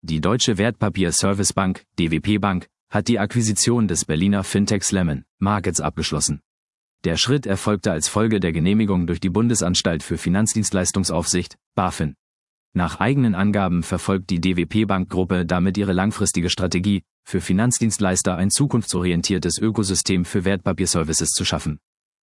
Die Deutsche Wertpapier-Service-Bank, DWP Bank, hat die Akquisition des Berliner Fintechs Lemon Markets abgeschlossen. Der Schritt erfolgte als Folge der Genehmigung durch die Bundesanstalt für Finanzdienstleistungsaufsicht, BaFin. Nach eigenen Angaben verfolgt die DWP-Bank-Gruppe damit ihre langfristige Strategie, für Finanzdienstleister ein zukunftsorientiertes Ökosystem für Wertpapierservices zu schaffen.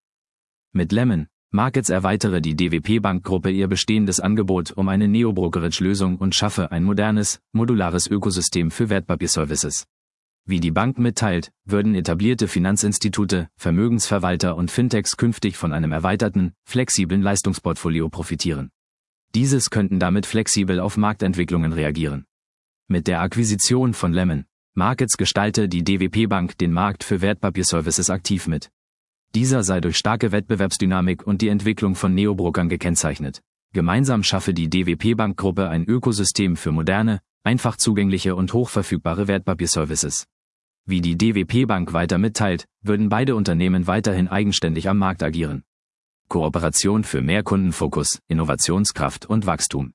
Mit Lemon Markets erweitere die DWP-Bank-Gruppe ihr bestehendes Angebot um eine Neo-Brokerage-Lösung und schaffe ein modernes, modulares Ökosystem für Wertpapierservices. Wie die Bank mitteilt, würden etablierte Finanzinstitute, Vermögensverwalter und Fintechs künftig von einem erweiterten, flexiblen Leistungsportfolio profitieren. Dieses könnten damit flexibel auf Marktentwicklungen reagieren. Mit der Akquisition von Lemon Markets gestalte die DWP Bank den Markt für Wertpapierservices aktiv mit. Dieser sei durch starke Wettbewerbsdynamik und die Entwicklung von Neobrokern gekennzeichnet. Gemeinsam schaffe die DWP Bank Gruppe ein Ökosystem für moderne, einfach zugängliche und hochverfügbare Wertpapierservices. Wie die DWP Bank weiter mitteilt, würden beide Unternehmen weiterhin eigenständig am Markt agieren. Kooperation für mehr Kundenfokus, Innovationskraft und Wachstum.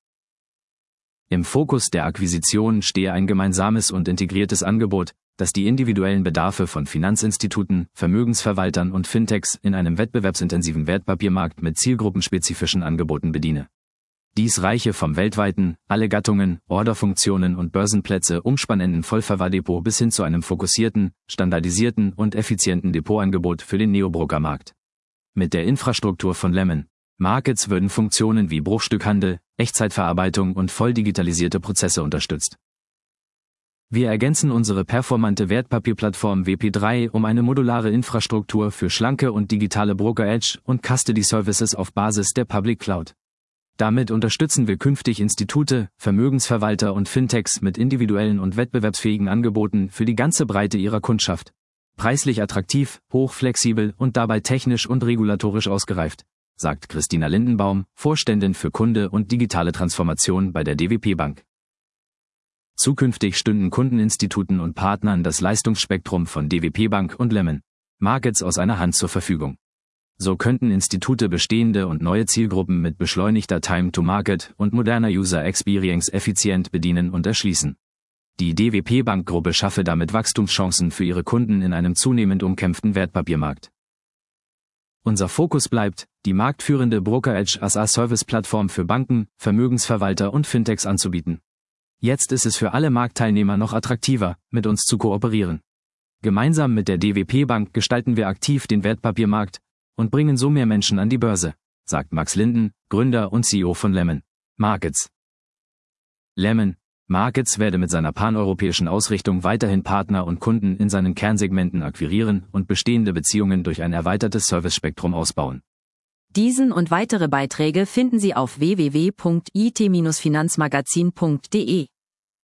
Im Fokus der Akquisition stehe ein gemeinsames und integriertes Angebot, das die individuellen Bedarfe von Finanzinstituten, Vermögensverwaltern und Fintechs in einem wettbewerbsintensiven Wertpapiermarkt mit zielgruppenspezifischen Angeboten bediene. Dies reiche vom weltweiten, alle Gattungen, Orderfunktionen und Börsenplätze umspannenden Vollverwahrdepot bis hin zu einem fokussierten, standardisierten und effizienten Depotangebot für den Neobrokermarkt. Mit der Infrastruktur von Lemon Markets würden Funktionen wie Bruchstückhandel, Echtzeitverarbeitung und voll digitalisierte Prozesse unterstützt. Wir ergänzen unsere performante Wertpapierplattform WP3 um eine modulare Infrastruktur für schlanke und digitale Broker-Edge und Custody-Services auf Basis der Public Cloud. Damit unterstützen wir künftig Institute, Vermögensverwalter und Fintechs mit individuellen und wettbewerbsfähigen Angeboten für die ganze Breite ihrer Kundschaft. Preislich attraktiv, hochflexibel und dabei technisch und regulatorisch ausgereift, sagt Christina Lindenbaum, Vorständin für Kunde und digitale Transformation bei der DWP Bank. Zukünftig stünden Kundeninstituten und Partnern das Leistungsspektrum von DWP Bank und Lemon Markets aus einer Hand zur Verfügung. So könnten Institute bestehende und neue Zielgruppen mit beschleunigter Time-to-Market und moderner User Experience effizient bedienen und erschließen. Die DWP Bank Gruppe schaffe damit Wachstumschancen für ihre Kunden in einem zunehmend umkämpften Wertpapiermarkt. Unser Fokus bleibt, die marktführende Broker-Edge as-a-Service-Plattform für Banken, Vermögensverwalter und Fintechs anzubieten. Jetzt ist es für alle Marktteilnehmer noch attraktiver, mit uns zu kooperieren. Gemeinsam mit der DWP Bank gestalten wir aktiv den Wertpapiermarkt und bringen so mehr Menschen an die Börse, sagt Max Linden, Gründer und CEO von Lemon Markets. Lemon Markets werde mit seiner paneuropäischen Ausrichtung weiterhin Partner und Kunden in seinen Kernsegmenten akquirieren und bestehende Beziehungen durch ein erweitertes Servicespektrum ausbauen. Diesen und weitere Beiträge finden Sie auf www.it-finanzmagazin.de.